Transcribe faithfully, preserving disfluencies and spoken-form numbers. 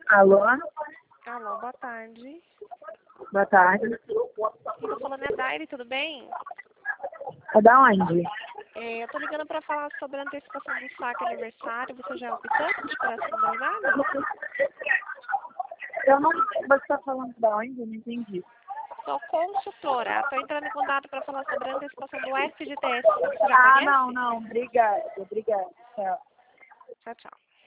Alô? Alô, boa tarde. Boa tarde. Estou falando é Daire, tudo bem? É da onde? É, eu tô ligando para falar sobre a antecipação do saque aniversário. Você já é optante para a segunda mesada? Eu não sei. Você está falando da onde? Eu não entendi. Sou consultora. Estou entrando em contato para falar sobre a antecipação do F G T S. Você já Ah, conhece? não, não. Obrigada. Obrigada. Tchau. Tchau, tchau.